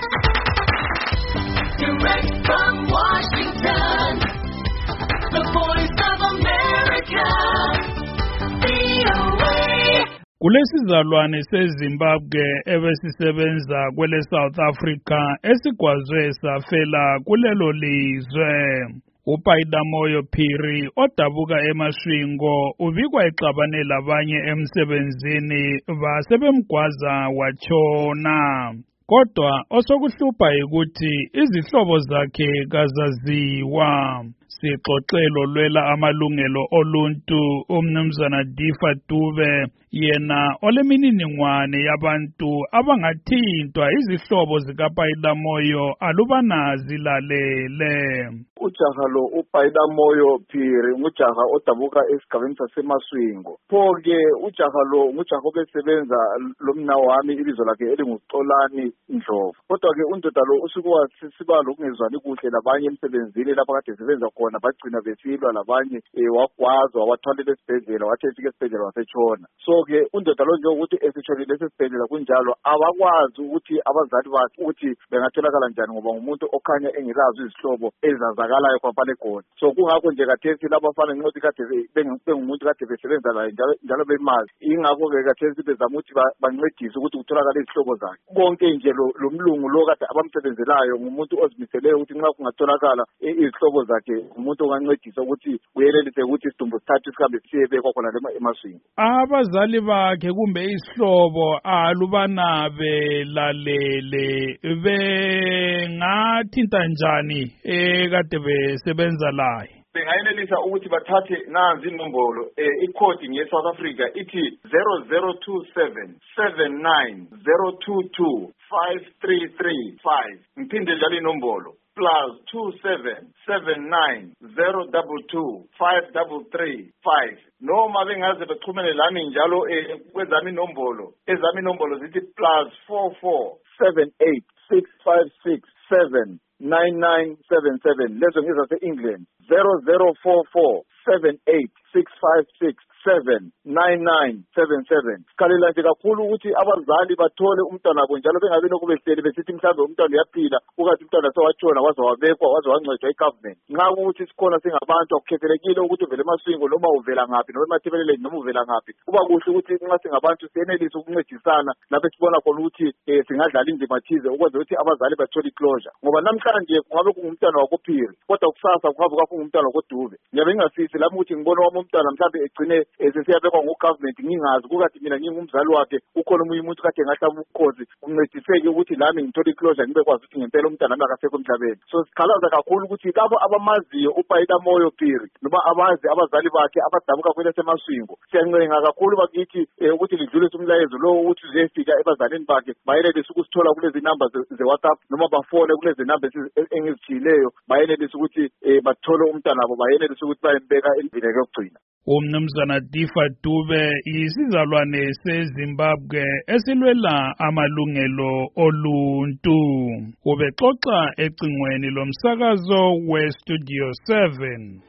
Direct from Washington, the voice of America, VOA. Kulesizalwane seZimbabwe ebesisebenza kwele South Africa esigwazwe safela kulelo lizwe. uPayidamoyo Phiri odabuka eMashwingo ubikwa exabane labanye emsebenzini basebemgwaza watshona. Kodwa osokuhlupha ukuthi izihlobo zakhe kazaziwa. Sixoxelo lwela amalungelo oluntu umnumzana Difa Dube yena olemininingwane yabantu abangathintwa izihlobo zikaPayidamoyo alubana zilalele. Ujaha lo uPayidamoyo Phiri ngujaha odabuka esigabeni saseMaswingo. Pho-ke ujaha lo ngujaha obesebenza lomna wami ibizo lakhe elinguXolani Ndlovu. Kodwa-ke undoda lo usuke wasiba lokungezwani kuhle labanye emsebenzini lapho kade sebenza khona bagcina besilwa labanye wagwazwa wathwalela esibhedlela wathi efika esibhedlela wasetshona. So-ke undoda lo njengokuthi esitshonile esibhedlela kunjalo abakwazi ukuthi abazali bakhe ukuthi bengatholakala njani ngoba ngumuntu okhanya engelazo izihlobo ezazakalayo kwapale khona. So kungakho nje kathesi labafana nqothi kade bengumuntu kade besebenza laye njalo bemazi. Ingakho-ke kathesi bezama ukuthi bancedise ukuthi kutholakale izihlobo zakhe. Konke nje lo mlungu lo kade abamsebenzelayo ngumuntu ozimiseleyo ukuthi nxa kungatholakala izihlobo zakhe umuntu ongancedisa ukuthi uyelelise ukuthi isidumbu sithathu sihambe siyebekwa khona eMaswingo. Abazali bakhe kumbe isihlobo alubana belalele bengathinta njani kade besebenza laye? Bengayelelisa ukuthi bathathe nazi inombolo ikhodi nge-South Africa ithi 0027 79 022 5335. Ngiphinde njalo inombolo +27 79 022 5335. Noma bengaze bexhumene lami njalo kwezami inombolo. Ezami inombolo zithi +44 78 656 79977. Lezo ngezase-England 0044 78 656 79977. Sikhalela nje kakhulu ukuthi abazali bathole umntwana wabo njalo bengabe lokhu behleli besithi mhlawumbe umntwana uyaphila ukathi umntwana sewatshona waze wabekwa waze wancedwa i-government. Nxa ukuthi sikhona singabantu akukhethelekile ukuthi uvele eMaswingo noma uvela ngaphi noma eMathebeleleni noma uvela ngaphi. Kuba kuhle ukuthi nxa singabantu siyenelise ukuncedisana lapho sibona khona ukuthi singadlala indima thize ukwenza ukuthi abazali bathole iclosure. Ngoba namhlanje kungabe kungumntwana wakoPhiri kodwa kusasa kungabe kungumntwana wakoDube. Ngiyabe ngingafisi lapho ukuthi ngibone wami umntwana mhlawumbe egcine sesiyabekwa ngo-government ngingazi kukathi mina ngingumzali wakhe ukhona omunye umuntu kade ngahlaba ubukhozi uncediseke ukuthi lami ngithole iclosure ngibe kwazi ukuthi ngempela umntwana nami akasekho emhlabeni. So sikhalaza kakhulu ukuthi labo abamaziyo uPayidamoyo Phiri noma abazi abazali bakhe abadabuka kwele seMaswingo siyancenga kakhulu bakithi ukuthi lidlulise umlayezo lo ukuthi uzefika ebazalini bakhe bayelelise ukusithola kulezi number ze-WhatsApp noma bafone kulezi number engizithiyileyo bayelelise ukuthi bathole umntwana wabo bayelelise ukuthi bayembeka endlini yokugcina. Umnumzana Difa Dube yisizalwane seZimbabwe esilwela amalungelo oluntu. Ubexoxa ecingweni lomsakazo weStudio 7.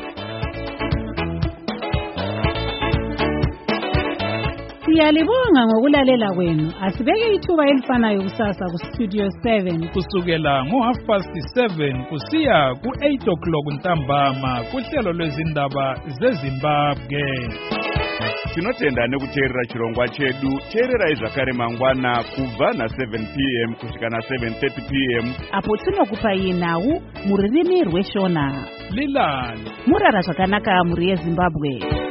Siyalibonga ngokulalela kwenu. Asibeke ithuba elifanayo kusasa kuStudio 7 kusukela ngo7:30 kusiya ku8 o'clock ntambama kuhlelo lwezindaba zeZimbabwe. Tinotenda nekuteerera chirongwa chedu. Teererai zvakare mangwana kubva na7 p.m. kusvika na7:30 p.m. apo tinokupai nhau mururimi rweshona. Lilani murara zvakanaka muri yeZimbabwe.